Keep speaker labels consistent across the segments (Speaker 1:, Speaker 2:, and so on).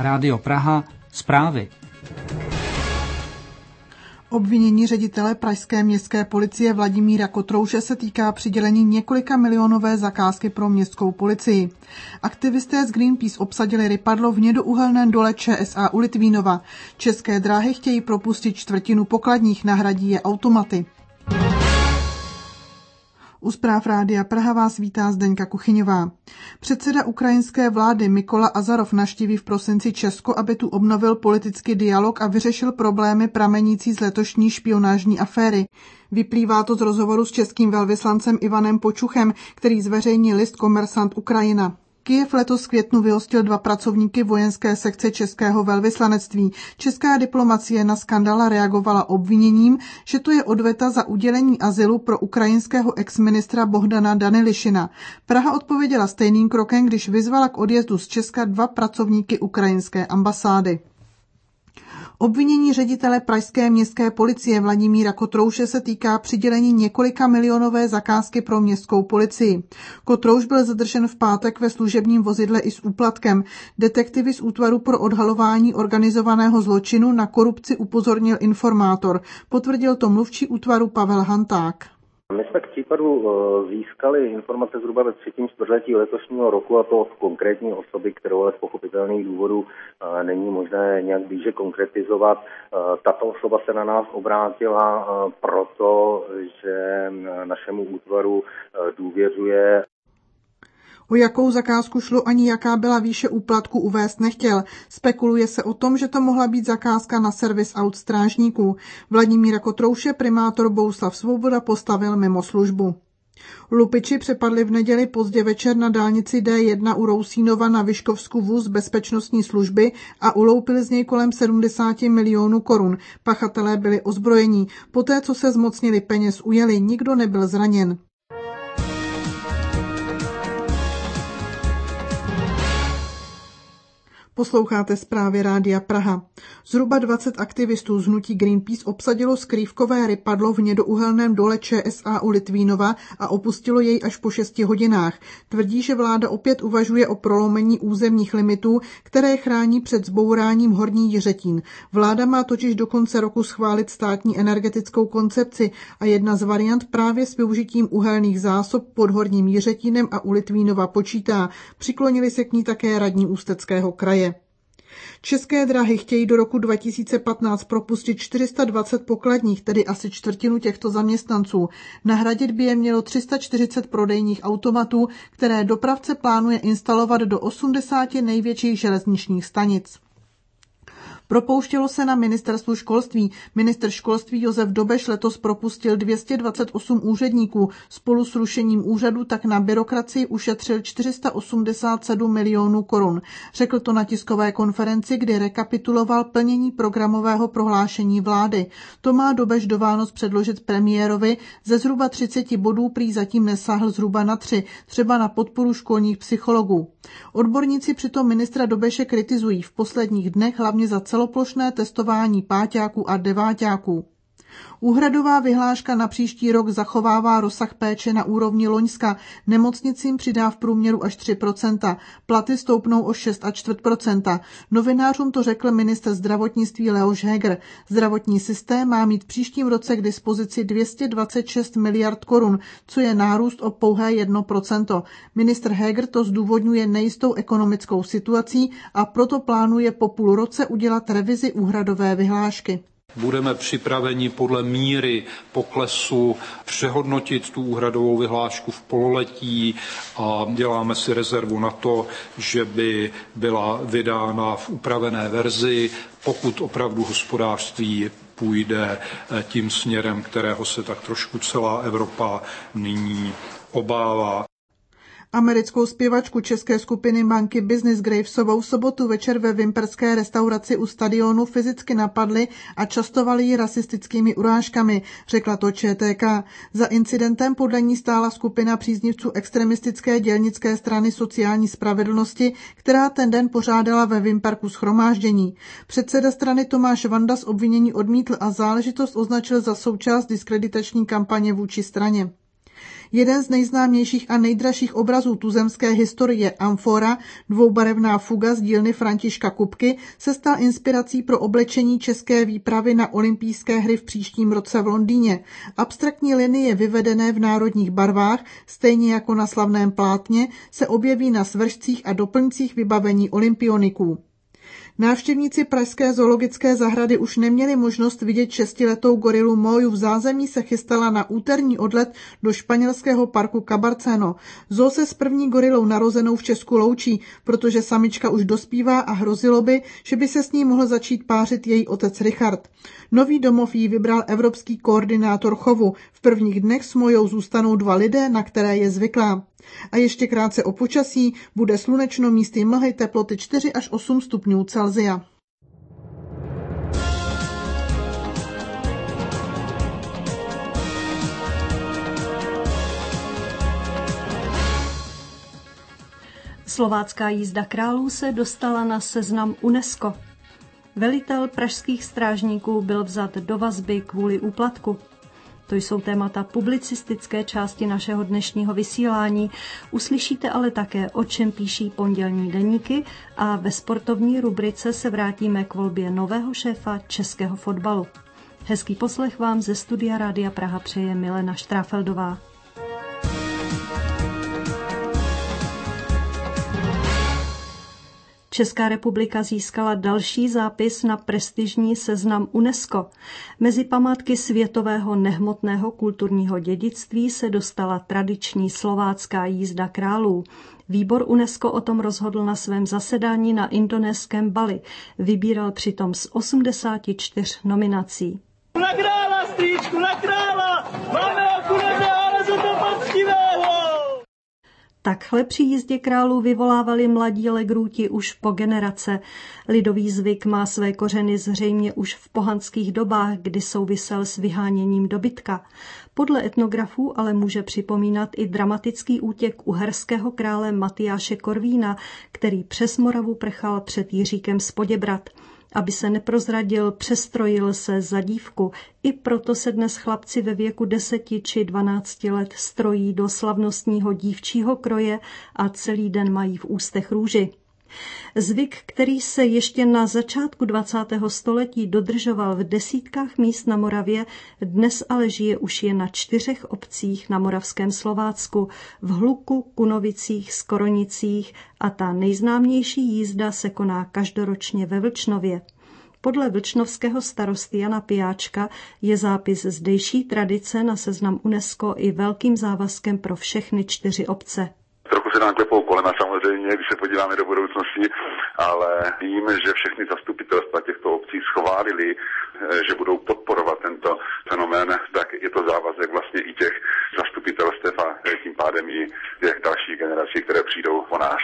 Speaker 1: Rádio Praha, zprávy.
Speaker 2: Obvinění ředitele pražské městské policie Vladimíra Kotrouše se týká přidělení několika milionové zakázky pro městskou policii. Aktivisté z Greenpeace obsadili rypadlo v hnědouhelném dole ČSA u Litvínova. České dráhy chtějí propustit čtvrtinu pokladních, nahradí je automaty. U zpráv Rádia Praha vás vítá Zdeňka Kuchyňová. Předseda ukrajinské vlády Mykola Azarov navštíví v prosinci Česko, aby tu obnovil politický dialog a vyřešil problémy pramenící z letošní špionážní aféry. Vyplývá to z rozhovoru s českým velvyslancem Ivanem Počuchem, který zveřejnil list Komersant Ukrajina. Kyjev letos v květnu vyhostil 2 pracovníky vojenské sekce českého velvyslanectví. Česká diplomacie na skandál reagovala obviněním, že to je odveta za udělení azylu pro ukrajinského exministra Bohdana Danilišina. Praha odpověděla stejným krokem, když vyzvala k odjezdu z Česka 2 pracovníky ukrajinské ambasády. Obvinění ředitele pražské městské policie Vladimíra Kotrouše se týká přidělení několika milionové zakázky pro městskou policii. Kotrouš byl zadržen v pátek ve služebním vozidle i s úplatkem. Detektivy z útvaru pro odhalování organizovaného zločinu na korupci upozornil informátor. Potvrdil to mluvčí útvaru Pavel Hanták.
Speaker 3: My jsme k případu získali informace zhruba ve 3. čtvrtletí letošního roku, a to od konkrétní osoby, kterou ale z pochopitelných důvodů není možné nějak blíže konkretizovat. Tato osoba se na nás obrátila proto, že našemu útvaru důvěřuje.
Speaker 2: O jakou zakázku šlo ani jaká byla výše úplatku uvést nechtěl. Spekuluje se o tom, že to mohla být zakázka na servis aut strážníků. Vladimíra Kotrouše primátor Bohuslav Svoboda postavil mimo službu. Lupiči přepadli v neděli pozdě večer na dálnici D1 u Rousínova na Vyškovsku vůz bezpečnostní služby a uloupili z něj kolem 70 milionů korun. Pachatelé byli ozbrojení. Poté, co se zmocnili peněz, ujeli, nikdo nebyl zraněn. Posloucháte zprávy Rádia Praha. Zhruba 20 aktivistů z hnutí Greenpeace obsadilo skrývkové rypadlo v hnědouhelném dole ČSA u Litvínova a opustilo jej až po 6 hodinách. Tvrdí, že vláda opět uvažuje o prolomení územních limitů, které chrání před zbouráním Horní Jiřetín. Vláda má totiž do konce roku schválit státní energetickou koncepci a jedna z variant právě s využitím uhelných zásob pod Horním Jiřetínem a u Litvínova počítá. Přiklonili se k ní také radní Ústeckého kraje. České dráhy chtějí do roku 2015 propustit 420 pokladních, tedy asi čtvrtinu těchto zaměstnanců. Nahradit by je mělo 340 prodejních automatů, které dopravce plánuje instalovat do 80 největších železničních stanic. Propouštělo se na ministerstvu školství. Ministr školství Josef Dobeš letos propustil 228 úředníků. Spolu s rušením úřadu tak na byrokracii ušetřil 487 milionů korun. Řekl to na tiskové konferenci, kdy rekapituloval plnění programového prohlášení vlády. To má Dobeš do Vánoc předložit premiérovi. Ze zhruba 30 bodů prý zatím nesáhl zhruba na 3, třeba na podporu školních psychologů. Odborníci přitom ministra Dobeše kritizují v posledních dnech hlavně za celoplošné testování páťáků a deváťáků. Úhradová vyhláška na příští rok zachovává rozsah péče na úrovni loňska. Nemocnicím přidá v průměru až 3%. Platy stoupnou o 6,25%. Novinářům to řekl ministr zdravotnictví Leoš Heger. Zdravotní systém má mít v příštím roce k dispozici 226 miliard korun, co je nárůst o pouhé 1%. Ministr Heger to zdůvodňuje nejistou ekonomickou situací a proto plánuje po půl roce udělat revizi úhradové vyhlášky.
Speaker 4: Budeme připraveni podle míry poklesu přehodnotit tu úhradovou vyhlášku v pololetí a děláme si rezervu na to, že by byla vydána v upravené verzi, pokud opravdu hospodářství půjde tím směrem, kterého se tak trošku celá Evropa nyní obává.
Speaker 2: Americkou zpěvačku české skupiny Monkey Business Gravesovou v sobotu večer ve vimperské restauraci u stadionu fyzicky napadli a častovali ji rasistickými urážkami, řekla to ČTK. Za incidentem podle ní stála skupina příznivců extremistické dělnické strany sociální spravedlnosti, která ten den pořádala ve Vimperku shromáždění. Předseda strany Tomáš Vanda z obvinění odmítl a záležitost označil za součást diskreditační kampaně vůči straně. Jeden z nejznámějších a nejdražších obrazů tuzemské historie Amfora, dvoubarevná fuga z dílny Františka Kupky, se stal inspirací pro oblečení české výpravy na olympijské hry v příštím roce v Londýně. Abstraktní linie vyvedené v národních barvách, stejně jako na slavném plátně, se objeví na svršcích a doplňcích vybavení olympioniků. Návštěvníci pražské zoologické zahrady už neměli možnost vidět 6letou gorilu Moju. V zázemí se chystala na úterní odlet do španělského parku Cabarceno. Zoo se s první gorilou narozenou v Česku loučí, protože samička už dospívá a hrozilo by, že by se s ní mohl začít pářit její otec Richard. Nový domov jí vybral evropský koordinátor chovu. V prvních dnech s Mojou zůstanou 2 lidé, na které je zvyklá. A ještě krátce o počasí, bude slunečno, místy mlhy, teploty 4 až 8 stupňů Celsia.
Speaker 5: Slovácká jízda králů se dostala na seznam UNESCO. Velitel pražských strážníků byl vzat do vazby kvůli úplatku. To jsou témata publicistické části našeho dnešního vysílání. Uslyšíte ale také, o čem píší pondělní deníky a ve sportovní rubrice se vrátíme k volbě nového šéfa českého fotbalu. Hezký poslech vám ze studia Rádia Praha přeje Milena Štráfeldová. Česká republika získala další zápis na prestižní seznam UNESCO. Mezi památky světového nehmotného kulturního dědictví se dostala tradiční slovácká jízda králů. Výbor UNESCO o tom rozhodl na svém zasedání na indonéském Bali. Vybíral přitom z 84 nominací.
Speaker 6: Na krála, strýčku, na krála! Máme akurát, ale za to poctivého!
Speaker 5: Takhle při jízdě králů vyvolávali mladí legrůti už po generace. Lidový zvyk má své kořeny zřejmě už v pohanských dobách, kdy souvisel s vyháněním dobytka. Podle etnografů ale může připomínat i dramatický útěk uherského krále Matyáše Korvína, který přes Moravu prchal před Jiříkem z Poděbrad. Aby se neprozradil, přestrojil se za dívku. I proto se dnes chlapci ve věku 10 či 12 let strojí do slavnostního dívčího kroje a celý den mají v ústech růži. Zvyk, který se ještě na začátku 20. století dodržoval v desítkách míst na Moravě, dnes ale žije už jen na 4 obcích na moravském Slovácku, v Hluku, Kunovicích, Skoronicích a ta nejznámější jízda se koná každoročně ve Vlčnově. Podle vlčnovského starosty Jana Pijáčka je zápis zdejší tradice na seznam UNESCO i velkým závazkem pro všechny 4 obce.
Speaker 7: Trochu se nám klepou kolena samozřejmě, když se podíváme do budoucnosti, ale vím, že všechny zastupitelstva těchto obcí schválili, že budou podporovat tento fenomén, tak je to závazek vlastně i těch zastupitelstev a tím pádem i těch dalších generací, které přijdou po nás.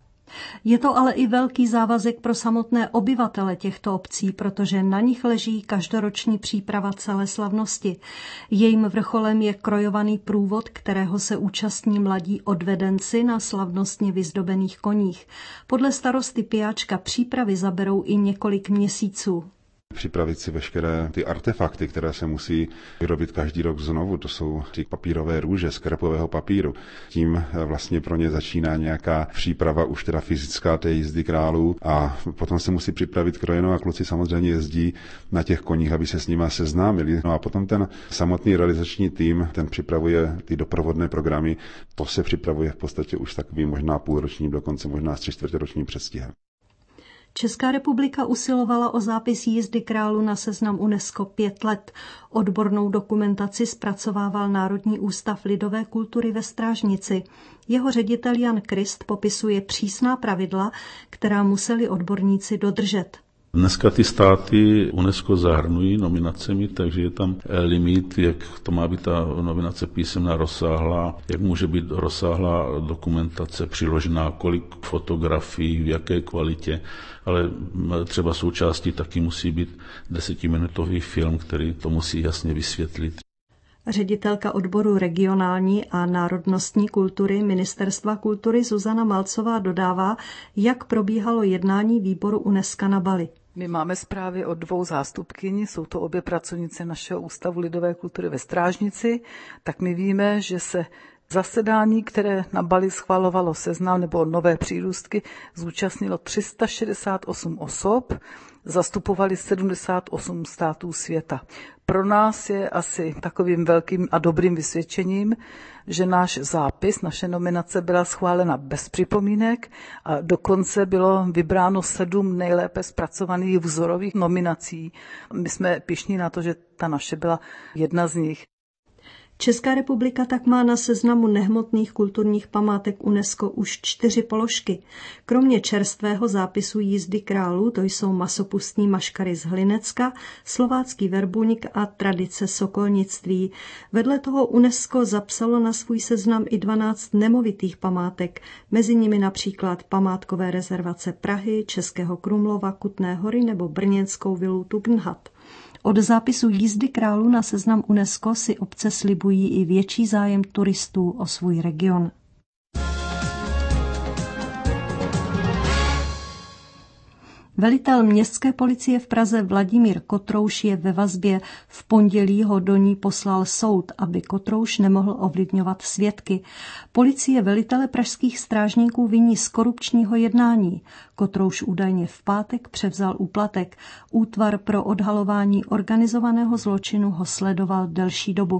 Speaker 5: Je to ale i velký závazek pro samotné obyvatele těchto obcí, protože na nich leží každoroční příprava celé slavnosti. Jejím vrcholem je krojovaný průvod, kterého se účastní mladí odvedenci na slavnostně vyzdobených koních. Podle starosty Pijáčka přípravy zaberou i několik měsíců.
Speaker 8: Připravit si veškeré ty artefakty, které se musí vyrobit každý rok znovu. To jsou ty papírové růže z krepového papíru. Tím vlastně pro ně začíná nějaká příprava už teda fyzická té jízdy králů a potom se musí připravit krojeno a kluci samozřejmě jezdí na těch koních, aby se s nima seznámili. No a potom ten samotný realizační tým, ten připravuje ty doprovodné programy. To se připravuje v podstatě už takovým možná půlročním, dokonce možná s 3/4ročním předstihem.
Speaker 5: Česká republika usilovala o zápis jízdy králů na seznam UNESCO 5 let. Odbornou dokumentaci zpracovával Národní ústav lidové kultury ve Strážnici. Jeho ředitel Jan Krist popisuje přísná pravidla, která museli odborníci dodržet.
Speaker 9: Dneska ty státy UNESCO zahrnují nominacemi, takže je tam limit, jak to má být ta nominace písemná rozsáhlá, jak může být rozsáhlá dokumentace přiložená, kolik fotografií, v jaké kvalitě, ale třeba součástí taky musí být 10minutový film, který to musí jasně vysvětlit.
Speaker 5: Ředitelka odboru regionální a národnostní kultury Ministerstva kultury Zuzana Malcová dodává, jak probíhalo jednání výboru UNESCO na Bali.
Speaker 10: My máme zprávy od 2 zástupkyň, jsou to obě pracovnice našeho Ústavu lidové kultury ve Strážnici, tak my víme, že se zasedání, které na Bali schvalovalo seznam nebo nové přírůstky, zúčastnilo 368 osob, zastupovali 78 států světa. Pro nás je asi takovým velkým a dobrým vysvědčením, že náš zápis, naše nominace byla schválena bez připomínek a dokonce bylo vybráno 7 nejlépe zpracovaných vzorových nominací. My jsme pyšní na to, že ta naše byla jedna z nich.
Speaker 5: Česká republika tak má na seznamu nehmotných kulturních památek UNESCO už 4 položky. Kromě čerstvého zápisu jízdy králů, to jsou masopustní maškary z Hlinecka, slovácký verbuňk a tradice sokolnictví. Vedle toho UNESCO zapsalo na svůj seznam i 12 nemovitých památek, mezi nimi například památkové rezervace Prahy, Českého Krumlova, Kutné Hory nebo brněnskou vilu Tugendhat. Od zápisu jízdy králů na seznam UNESCO si obce slibují i větší zájem turistů o svůj region. Velitel městské policie v Praze Vladimír Kotrouš je ve vazbě. V pondělí ho do ní poslal soud, aby Kotrouš nemohl ovlivňovat svědky. Policie velitele pražských strážníků viní z korupčního jednání. Kotrouš údajně v pátek převzal úplatek. Útvar pro odhalování organizovaného zločinu ho sledoval delší dobu.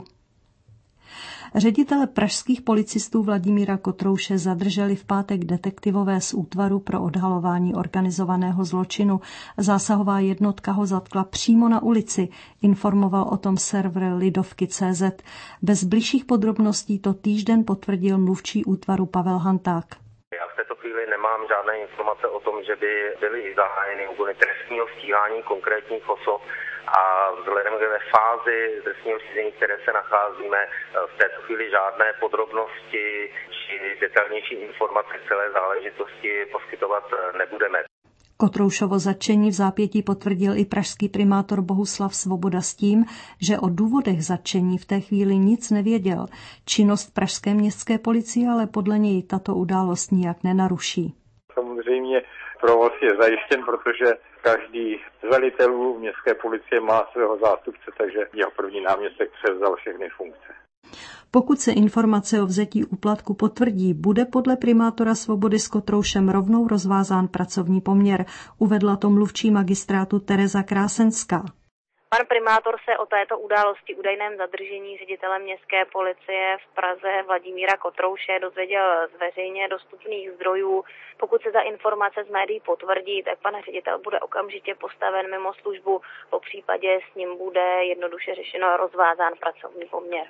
Speaker 5: Ředitele pražských policistů Vladimíra Kotrouše zadrželi v pátek detektivové z Útvaru pro odhalování organizovaného zločinu. Zásahová jednotka ho zatkla přímo na ulici, informoval o tom server Lidovky.cz. Bez bližších podrobností to týžden potvrdil mluvčí útvaru Pavel Hanták.
Speaker 11: Já v této chvíli nemám žádné informace o tom, že by byly zahájeny úkony trestního stíhání konkrétních osob a vzhledem k fázi trestního řízení, které se nacházíme, v této chvíli žádné podrobnosti či detailnější informace k celé záležitosti poskytovat nebudeme.
Speaker 5: Kotroušovo zatčení v zápětí potvrdil i pražský primátor Bohuslav Svoboda s tím, že o důvodech zatčení v té chvíli nic nevěděl. Činnost pražské městské policie ale podle něj tato událost nijak nenaruší.
Speaker 12: Samozřejmě provoz je zajištěn, protože každý z velitelů městské policie má svého zástupce, takže jeho první náměstek převzal všechny funkce.
Speaker 5: Pokud se informace o vzetí úplatku potvrdí, bude podle primátora Svobody s Kotroušem rovnou rozvázán pracovní poměr, uvedla to mluvčí magistrátu Tereza Krásenská.
Speaker 13: Pan primátor se o této události údajném zadržení ředitele městské policie v Praze Vladimíra Kotrouše dozvěděl z veřejně dostupných zdrojů. Pokud se ta informace z médií potvrdí, tak pan ředitel bude okamžitě postaven mimo službu, popřípadě s ním bude jednoduše řešeno rozvázán pracovní poměr.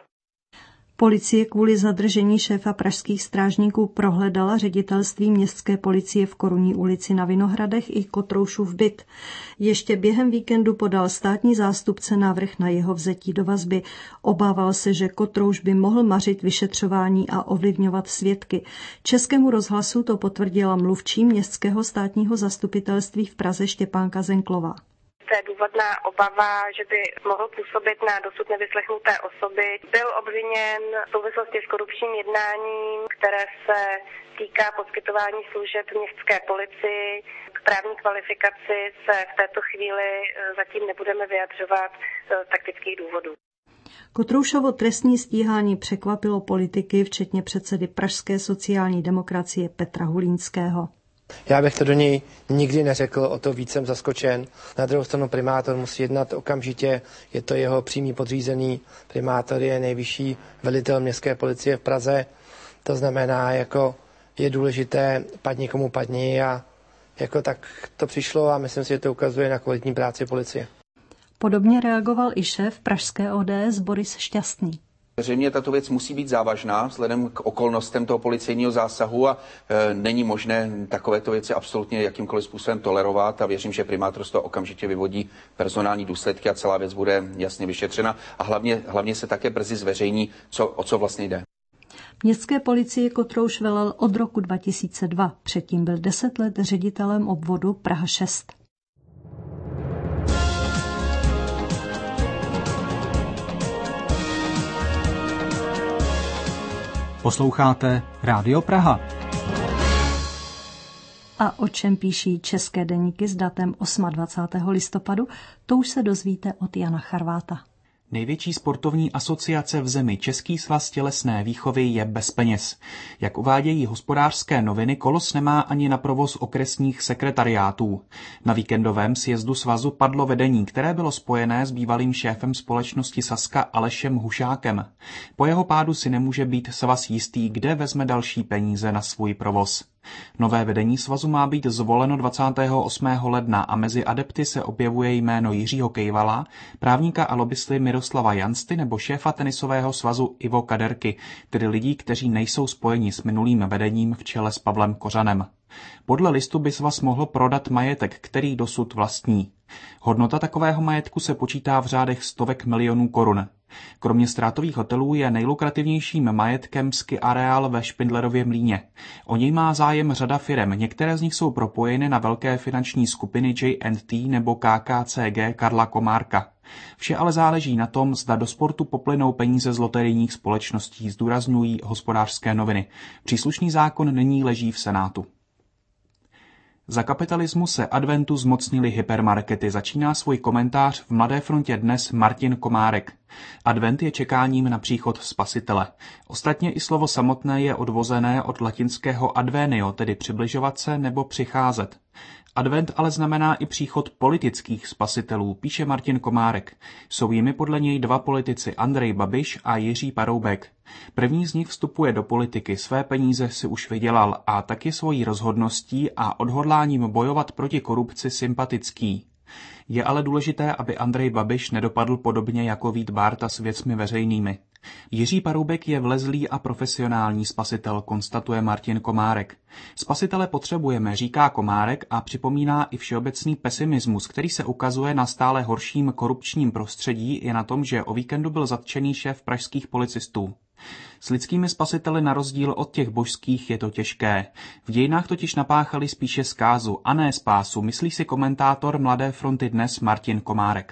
Speaker 5: Policie kvůli zadržení šéfa pražských strážníků prohledala ředitelství městské policie v Korunní ulici na Vinohradech i Kotroušův byt. Ještě během víkendu podal státní zástupce návrh na jeho vzetí do vazby. Obával se, že Kotrouš by mohl mařit vyšetřování a ovlivňovat svědky. Českému rozhlasu to potvrdila mluvčí městského státního zastupitelství v Praze Štěpánka Zenklová.
Speaker 13: To je důvodná obava, že by mohl působit na dosud nevyslechnuté osoby. Byl obviněn v souvislosti s korupčním jednáním, které se týká poskytování služeb městské policii. K právní kvalifikaci se v této chvíli zatím nebudeme vyjadřovat z taktických důvodů.
Speaker 5: Kotroušovo trestní stíhání překvapilo politiky, včetně předsedy pražské sociální demokracie Petra Hulínského.
Speaker 14: Já bych to do něj nikdy neřekl, o to víc jsem zaskočen. Na druhou stranu primátor musí jednat okamžitě, je to jeho přímý podřízený. Primátor je nejvyšší velitel městské policie v Praze, to znamená, jako je důležité padni komu padni a jako tak to přišlo a myslím si, že to ukazuje na kvalitní práci policie.
Speaker 5: Podobně reagoval i šéf pražské ODS Boris Šťastný.
Speaker 15: Zřejmě tato věc musí být závažná vzhledem k okolnostem toho policejního zásahu a není možné takovéto věci absolutně jakýmkoliv způsobem tolerovat a věřím, že primátor z toho okamžitě vyvodí personální důsledky a celá věc bude jasně vyšetřena a hlavně se také brzy zveřejní, o co vlastně jde.
Speaker 5: Městské policii Kotrouš velel od roku 2002. Předtím byl 10 let ředitelem obvodu Praha 6.
Speaker 1: Posloucháte Rádio Praha.
Speaker 5: A o čem píší české deníky s datem 28. listopadu, to už se dozvíte od Jana Charváta.
Speaker 16: Největší sportovní asociace v zemi, Český svaz tělesné výchovy, je bez peněz. Jak uvádějí Hospodářské noviny, Kolos nemá ani na provoz okresních sekretariátů. Na víkendovém sjezdu svazu padlo vedení, které bylo spojené s bývalým šéfem společnosti Sazka Alešem Hušákem. Po jeho pádu si nemůže být svaz jistý, kde vezme další peníze na svůj provoz. Nové vedení svazu má být zvoleno 28. ledna a mezi adepty se objevuje jméno Jiřího Kejvala, právníka a lobbysty Miroslava Jansty nebo šéfa tenisového svazu Ivo Kaderky, tedy lidí, kteří nejsou spojeni s minulým vedením v čele s Pavlem Kořanem. Podle listu by svaz mohl prodat majetek, který dosud vlastní. Hodnota takového majetku se počítá v řádech stovek milionů korun. Kromě ztrátových hotelů je nejlukrativnějším majetkem ski areál ve Špindlerově Mlýně. O něj má zájem řada firem, některé z nich jsou propojeny na velké finanční skupiny J&T nebo KKCG Karla Komárka. Vše ale záleží na tom, zda do sportu poplynou peníze z loterijních společností, zdůrazňují Hospodářské noviny. Příslušný zákon nyní leží v Senátu. Za kapitalismu se adventu zmocnili hypermarkety, začíná svůj komentář v Mladé frontě dnes Martin Komárek. Advent je čekáním na příchod Spasitele. Ostatně i slovo samotné je odvozené od latinského advenio, tedy přibližovat se nebo přicházet. Advent ale znamená i příchod politických spasitelů, píše Martin Komárek. Jsou jimi podle něj dva politici, Andrej Babiš a Jiří Paroubek. První z nich vstupuje do politiky, své peníze si už vydělal a taky svojí rozhodností a odhodláním bojovat proti korupci sympatický. Je ale důležité, aby Andrej Babiš nedopadl podobně jako Vít Bárta s věcmi veřejnými. Jiří Paroubek je vlezlý a profesionální spasitel, konstatuje Martin Komárek. Spasitele potřebujeme, říká Komárek a připomíná i všeobecný pesimismus, který se ukazuje na stále horším korupčním prostředí i na tom, že o víkendu byl zatčený šéf pražských policistů. S lidskými spasiteli na rozdíl od těch božských je to těžké. V dějinách totiž napáchali spíše zkázu a ne spásu, myslí si komentátor Mladé fronty dnes Martin Komárek.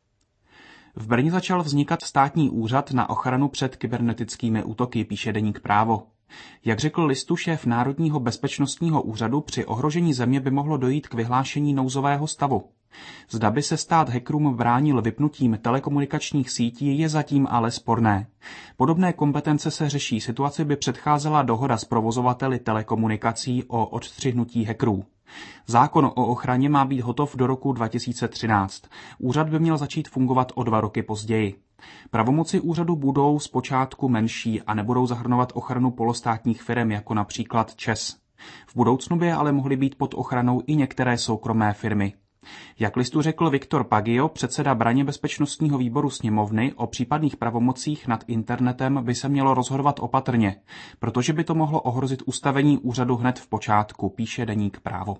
Speaker 16: V Brně začal vznikat státní úřad na ochranu před kybernetickými útoky, píše deník Právo. Jak řekl listu šéf Národního bezpečnostního úřadu, při ohrožení země by mohlo dojít k vyhlášení nouzového stavu. Zda by se stát hackerům bránil vypnutím telekomunikačních sítí, je zatím ale sporné. Podobné kompetence se řeší, situaci by předcházela dohoda s provozovateli telekomunikací o odstřihnutí hackerů. Zákon o ochraně má být hotov do roku 2013. Úřad by měl začít fungovat o 2 roky později. Pravomoci úřadu budou zpočátku menší a nebudou zahrnovat ochranu polostátních firem, jako například ČEZ. V budoucnu by ale mohly být pod ochranou i některé soukromé firmy. Jak listu řekl Viktor Pagio, předseda Braně bezpečnostního výboru sněmovny, o případných pravomocích nad internetem by se mělo rozhodovat opatrně, protože by to mohlo ohrozit ustavení úřadu hned v počátku, píše deník Právo.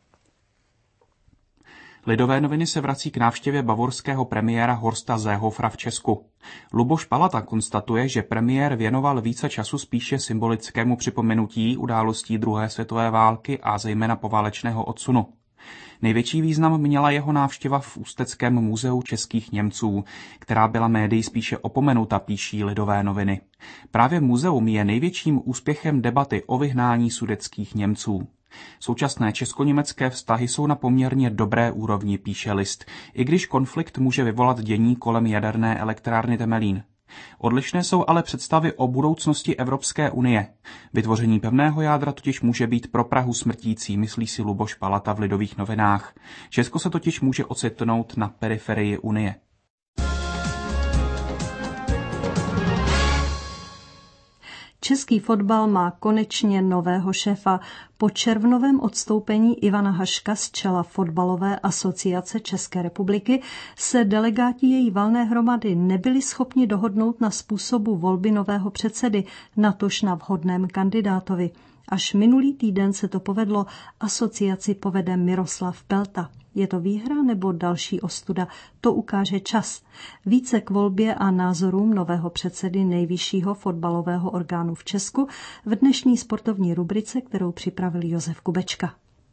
Speaker 16: Lidové noviny se vrací k návštěvě bavorského premiéra Horsta Seehofera v Česku. Luboš Palata konstatuje, že premiér věnoval více času spíše symbolickému připomenutí událostí druhé světové války a zejména poválečného odsunu. Největší význam měla jeho návštěva v Ústeckém muzeu českých Němců, která byla médií spíše opomenuta, píší Lidové noviny. Právě muzeum je největším úspěchem debaty o vyhnání sudetských Němců. Současné česko-německé vztahy jsou na poměrně dobré úrovni, píše List, i když konflikt může vyvolat dění kolem jaderné elektrárny Temelín. Odlišné jsou ale představy o budoucnosti Evropské unie. Vytvoření pevného jádra totiž může být pro Prahu smrtící, myslí si Luboš Palata v Lidových novinách. Česko se totiž může ocitnout na periferii unie.
Speaker 5: Český fotbal má konečně nového šéfa. Po červnovém odstoupení Ivana Haška z čela Fotbalové asociace České republiky se delegáti její valné hromady nebyli schopni dohodnout na způsobu volby nového předsedy, natož na vhodném kandidátovi. Až minulý týden se to povedlo, asociaci povede Miroslav Pelta. Je to výhra nebo další ostuda? To ukáže čas. Více k volbě a názorům nového předsedy nejvyššího fotbalového orgánu v Česku v dnešní sportovní rubrice, kterou připravil Josef Kubečka.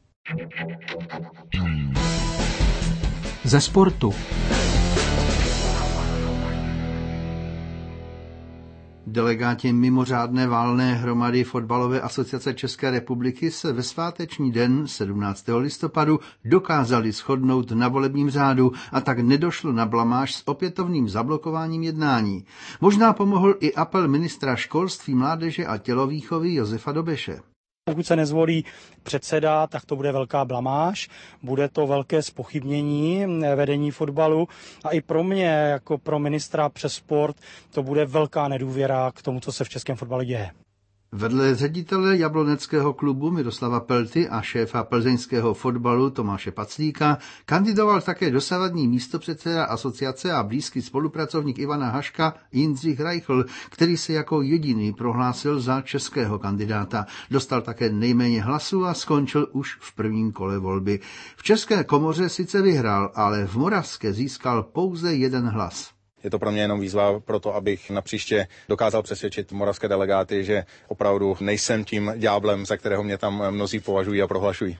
Speaker 1: Ze sportu. Delegáti mimořádné valné hromady Fotbalové asociace České republiky se ve sváteční den 17. listopadu dokázali shodnout na volebním řádu a tak nedošlo na blamáž s opětovným zablokováním jednání. Možná pomohl i apel ministra školství, mládeže a tělovýchovy Josefa Dobeše.
Speaker 17: Pokud se nezvolí předseda, tak to bude velká blamáž, bude to velké zpochybnění vedení fotbalu a i pro mě, jako pro ministra přes sport, to bude velká nedůvěra k tomu, co se v českém fotbale děje.
Speaker 1: Vedle ředitele jabloneckého klubu Miroslava Pelty a šéfa plzeňského fotbalu Tomáše Paclíka kandidoval také dosavadní místopředseda asociace a blízký spolupracovník Ivana Haška Jindřich Reichl, který se jako jediný prohlásil za českého kandidáta. Dostal také nejméně hlasů a skončil už v prvním kole volby. V České komoře sice vyhrál, ale v moravské získal pouze 1 hlas.
Speaker 18: Je to pro mě jenom výzva pro to, abych napříště dokázal přesvědčit moravské delegáty, že opravdu nejsem tím ďáblem, za kterého mě tam mnozí považují a prohlašují.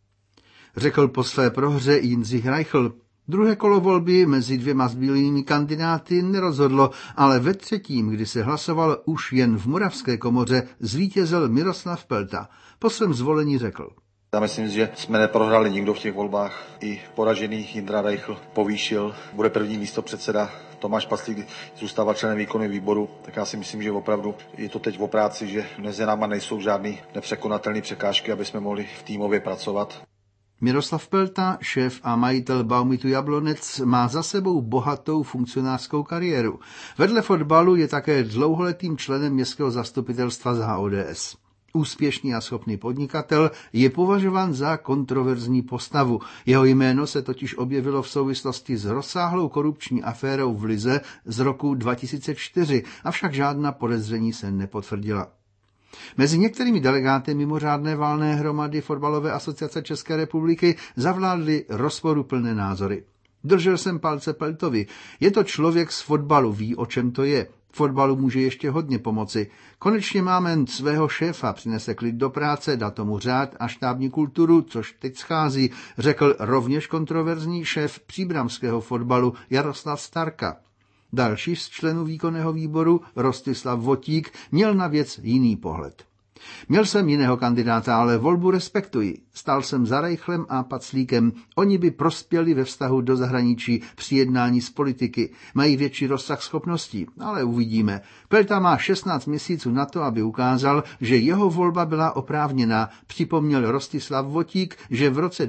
Speaker 1: Řekl po své prohře Jindřich Reichl. Druhé kolo volby mezi 2 zbylými kandidáty nerozhodlo, ale ve třetím, kdy se hlasoval už jen v moravské komoře, zvítězil Miroslav Pelta. Po svém zvolení řekl.
Speaker 19: Já myslím, že jsme neprohráli nikdo v těch volbách. I poražený Jindra Reichl povýšil, bude první místopředseda. Tomáš Paclík zůstává členem výkonného výboru, tak já si myslím, že opravdu je to teď v práci, že mezi náma nejsou žádný nepřekonatelné překážky, aby jsme mohli v týmově pracovat.
Speaker 1: Miroslav Pelta, šéf a majitel Baumitu Jablonec, má za sebou bohatou funkcionářskou kariéru. Vedle fotbalu je také dlouholetým členem městského zastupitelstva za ODS. Úspěšný a schopný podnikatel je považován za kontroverzní postavu. Jeho jméno se totiž objevilo v souvislosti s rozsáhlou korupční aférou v Lize z roku 2004, avšak žádná podezření se nepotvrdila. Mezi některými delegáty mimořádné valné hromady Fotbalové asociace České republiky zavládly rozporuplné názory. Držel jsem palce Peltovi. Je to člověk z fotbalu, ví, o čem to je. Fotbalu může ještě hodně pomoci. Konečně máme svého šéfa, přinese klid do práce, dá tomu řád a štábní kulturu, což teď schází, řekl rovněž kontroverzní šéf příbramského fotbalu Jaroslav Starka. Další z členů výkonného výboru, Rostislav Votík, měl na věc jiný pohled. Měl jsem jiného kandidáta, ale volbu respektuji. Stál jsem za Reichlem a Paclíkem. Oni by prospěli ve vztahu do zahraničí při jednání z politiky. Mají větší rozsah schopností, ale uvidíme. Pelta má 16 měsíců na to, aby ukázal, že jeho volba byla oprávněná. Připomněl Rostislav Votík, že v roce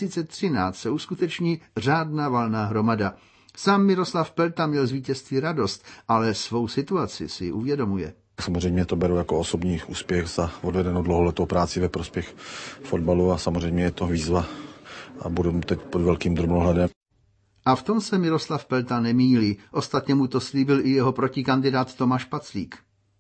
Speaker 1: 2013 se uskuteční řádná valná hromada. Sám Miroslav Pelta měl z vítězství radost, ale svou situaci si uvědomuje.
Speaker 20: Samozřejmě to beru jako osobní úspěch za odvedenou dlouholetou práci ve prospěch fotbalu a samozřejmě je to výzva a budu teď pod velkým drobnohledem.
Speaker 1: A v tom se Miroslav Pelta nemýlí. Ostatně mu to slíbil i jeho protikandidát Tomáš Paclík.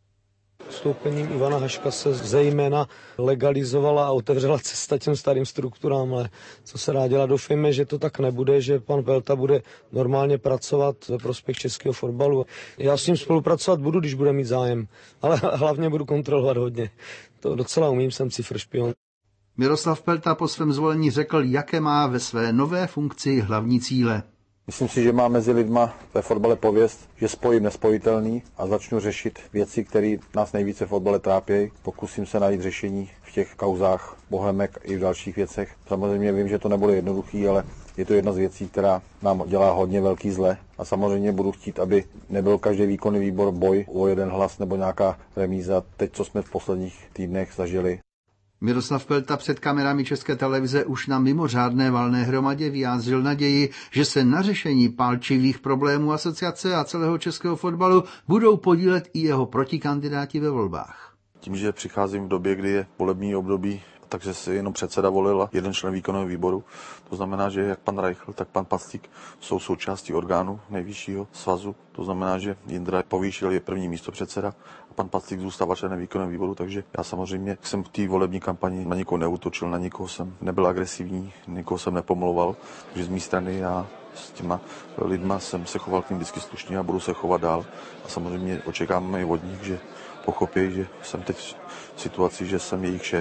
Speaker 21: Vstoupením Ivana Haška se zejména legalizovala a otevřela cesta těm starým strukturám, ale co se dá dělat, doufejme, že to tak nebude, že pan Pelta bude normálně pracovat ve prospěch českého fotbalu. Já s ním spolupracovat budu, když bude mít zájem, ale hlavně budu kontrolovat hodně. To docela umím, jsem cifršpion.
Speaker 1: Miroslav Pelta po svém zvolení řekl, jaké má ve své nové funkci hlavní cíle.
Speaker 20: Myslím si, že má mezi lidma ve fotbale pověst, že spojím nespojitelný a začnu řešit věci, které nás nejvíce v fotbale trápí. Pokusím se najít řešení v těch kauzách Bohemek i v dalších věcech. Samozřejmě vím, že to nebude jednoduchý, ale je to jedna z věcí, která nám dělá hodně velký zle. A samozřejmě budu chtít, aby nebyl každý výkonný výbor boj o 1 hlas nebo nějaká remíza. Teď, co jsme v posledních týdnech zažili.
Speaker 1: Miroslav Pelta před kamerami České televize už na mimořádné valné hromadě vyjádřil naději, že se na řešení palčivých problémů asociace a celého českého fotbalu budou podílet i jeho protikandidáti ve volbách.
Speaker 20: Tím, že přicházím v době, kdy je volební období, takže se jenom předseda volil a 1 člen výkonného výboru. To znamená, že jak pan Reichl, tak pan Paclík jsou součástí orgánu nejvyššího svazu. To znamená, že Jindra povýšil je první místopředseda a pan Paclík zůstává členem výkonného výboru, takže já samozřejmě jsem v té volební kampani na nikoho neútočil, na nikoho jsem nebyl agresivní, nikoho jsem nepomlouval, takže z mé strany já s těma lidma jsem se choval k ním vždycky slušně a budu se chovat dál. A samozřejmě očekáváme i od nich, že pochopí, že jsem teď v situaci, že jsem jejich šéf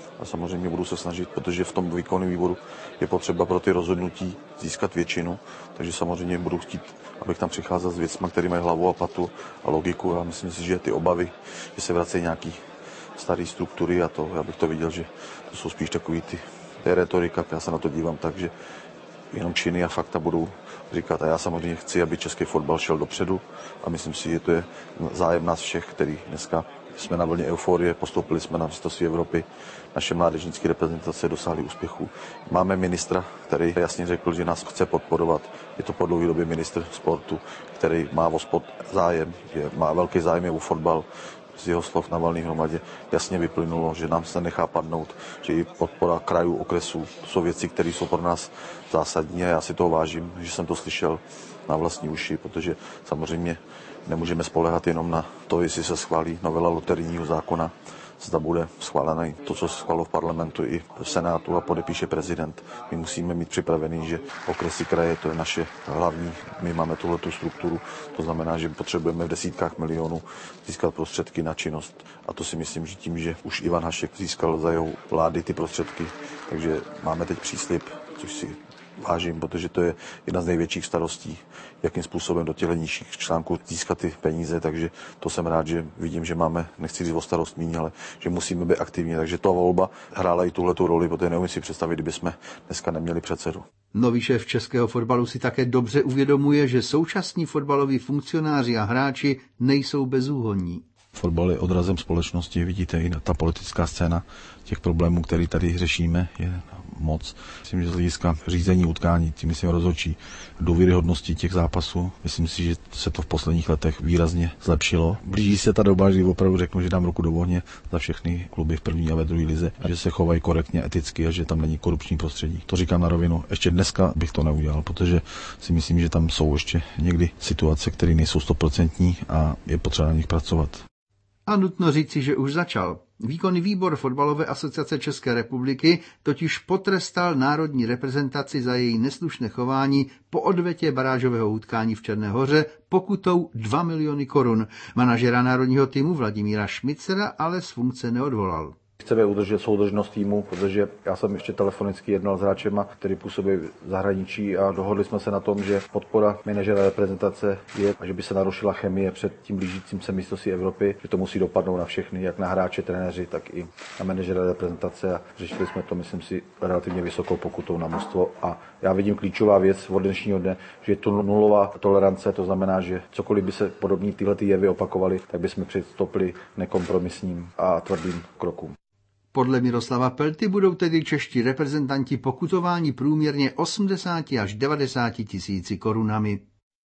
Speaker 20: a samozřejmě budu se snažit, protože v tom výkonném výboru je potřeba pro ty rozhodnutí získat většinu, takže samozřejmě budu chtít, abych tam přicházel s věcmi, které mají hlavu a patu a logiku, a myslím si, že ty obavy, že se vracejí nějaký staré struktury a to, já bych to viděl, že to jsou spíš takový ty retorika, já se na to dívám tak, že jenom činy a fakta budou říkat, a já samozřejmě chci, aby český fotbal šel dopředu a myslím si, že to je zájem nás všech, který dneska jsme na vlně euforie, postoupili jsme na mistrovství Evropy, naše mládežnické reprezentace dosáhly úspěchu. Máme ministra, který jasně řekl, že nás chce podporovat. Je to po dlouhé době ministr sportu, který má o sport zájem, má velký zájem o fotbal. Z jeho slov na valné hromadě jasně vyplynulo, že nám se nechá padnout, že i podpora krajů, okresů jsou věci, které jsou pro nás zásadní a já si toho vážím, že jsem to slyšel na vlastní uši, protože samozřejmě nemůžeme spoléhat jenom na to, jestli se schválí novela loterijního zákona, zda bude schválena to, co se schválilo v parlamentu i v Senátu a podepíše prezident. My musíme mít připravený, že okresy, kraje, to je naše hlavní, my máme tuhletu strukturu, to znamená, že potřebujeme v desítkách milionů získat prostředky na činnost. A to si myslím, že tím, že už Ivan Hašek získal za jeho vlády ty prostředky, takže máme teď příslib, což si vážím, protože to je jedna z největších starostí, jakým způsobem do těch nižších článků získat ty peníze, takže to jsem rád, že vidím, že máme, nechci říct o starost míň, ale že musíme být aktivní, takže ta volba hrála i tuhletu roli, protože neumím si představit, kdybychom dneska neměli předsedu.
Speaker 1: Nový šéf českého fotbalu si také dobře uvědomuje, že současní fotbaloví funkcionáři a hráči nejsou bezúhonní.
Speaker 21: Fotbal je odrazem společnosti, vidíte i ta politická scéna těch problémů, které tady řešíme, je moc. Myslím, že z hlediska řízení utkání, tím myslím rozhodčí, důvěryhodnosti těch zápasů, myslím si, že se to v posledních letech výrazně zlepšilo. Blíží se ta doba, kdy opravdu řeknu, že dám ruku do ohně za všechny kluby v první a ve druhé lize, a že se chovají korektně, eticky a že tam není korupční prostředí. To říkám na rovinu. Ještě dneska bych to neudělal, protože si myslím, že tam jsou ještě někdy situace, které nejsou 100% a je potřeba na nich pracovat.
Speaker 1: A nutno říci, že už začal. Výkonný výbor Fotbalové asociace České republiky totiž potrestal národní reprezentaci za její neslušné chování po odvetě barážového utkání v Černé Hoře pokutou 2 miliony korun. Manažera národního týmu Vladimíra Šmicera ale z funkce neodvolal.
Speaker 20: Chceme udržet soudržnost týmu, protože já jsem ještě telefonicky jednal s hráčema, který působí v zahraničí, a dohodli jsme se na tom, že podpora manažera reprezentace je, že by se narušila chemie před tím blížícím se mistrovství Evropy, že to musí dopadnout na všechny, jak na hráče, trenéři, tak i na manažera reprezentace, a řešili jsme to, myslím si, relativně vysokou pokutou na mužstvo. A já vidím klíčová věc od dnešního dne, že je to nulová tolerance, to znamená, že cokoliv by se podobní tyhle jevy opakovaly, tak bychom přistoupili nekompromisním a tvrdým krokům.
Speaker 1: Podle Miroslava Pelty budou tedy čeští reprezentanti pokutováni průměrně 80 až 90 tisíci korunami.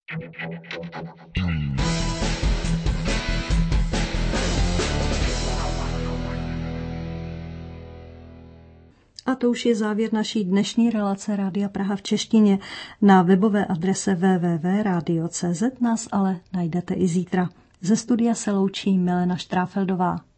Speaker 5: A to už je závěr naší dnešní relace Rádia Praha v češtině. Na webové adrese www.radio.cz nás ale najdete i zítra. Ze studia se loučí Milena Štráfeldová.